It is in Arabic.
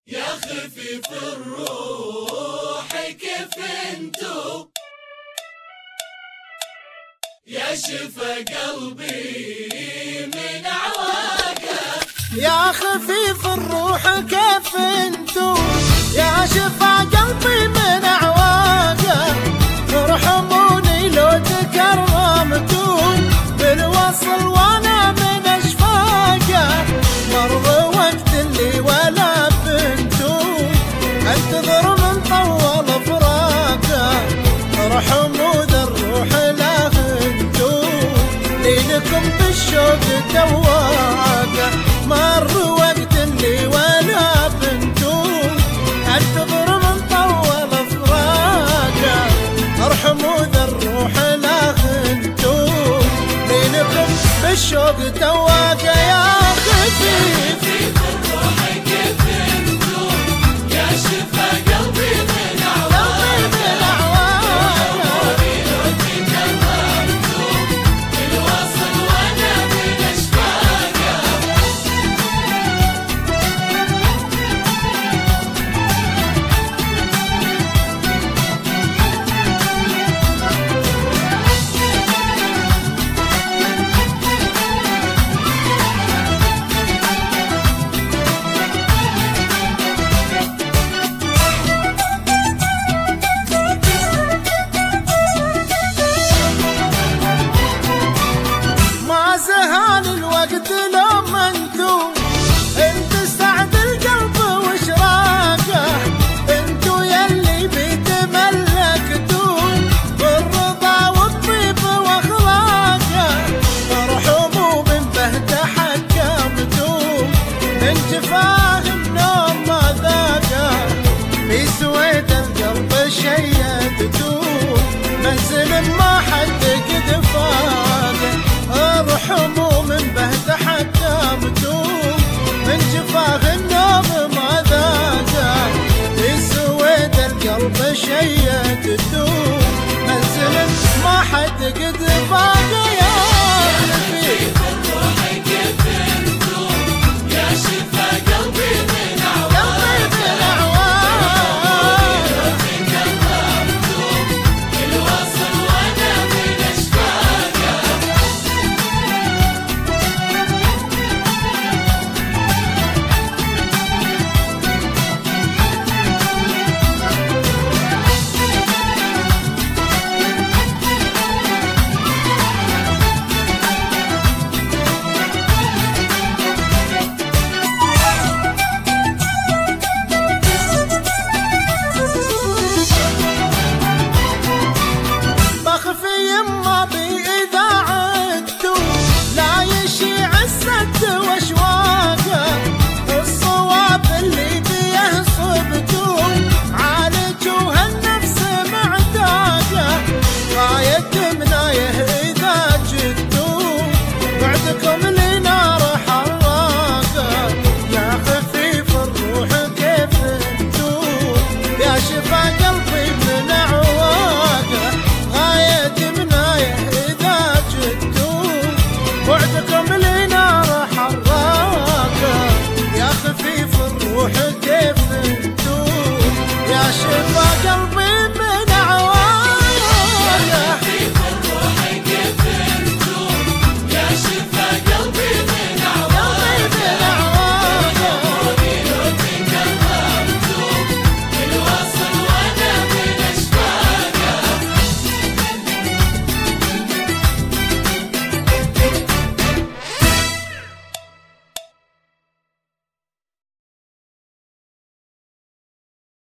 يا خفيف الروح كيف انتو، يا شفا قلبي من عواقه. يا خفيف الروح كيف انتو، يا شفا قلبي من عواقه. ارحموني لو تكرمتون بالوصل وانا من اشفاقه. مر وقت اللي ولا بنتون انتظر من طول فراقه. ارحموا ذا الروح لا انتون ليلكم بالشوق تواقه. مر وقت اللي ولا بنتون انتظر من طول فراقه. ارحموا ذا الروح لا انتون ليلكم بالشوق تواقه. يا خفيف الروح كيف انتو، يا شفا قلبي من عواقه. لو تكرمتو بالوصل وانا من اشفاقه. زهان الوقت لما انتو سعد القلب واشراقه. انتو يلي بيتملكتون بالرضا والطيب واخلاقه. ارحموا من بهت حكمتون من جفاه النوم ما ذاقه. في سويد القلب شيدتون منزل ما حد قد فاقه. ارحموا من بهت حكمتون من جفاه النوم ما ذاقه. في سويد القلب شيدتون منزل ما حد قد فاقه. يا خفيف الروح كيف انتو، يا شفا قلبي من عواقه. لو تكرمتو بالوصل وانا من اشفاقه. بخفي يما بي اذا عدتوا لا يشيع السد واشواقه. الصواب اللي بيه صبتون عالجوا هالنفس معتاقه. غاية منايه اذا جدتون بعدكم لنار حراقه. يا خفيف الروح كيف انتون، يا شفا قلبي من عواقه. غاية منايه اذا جدتون بعدكم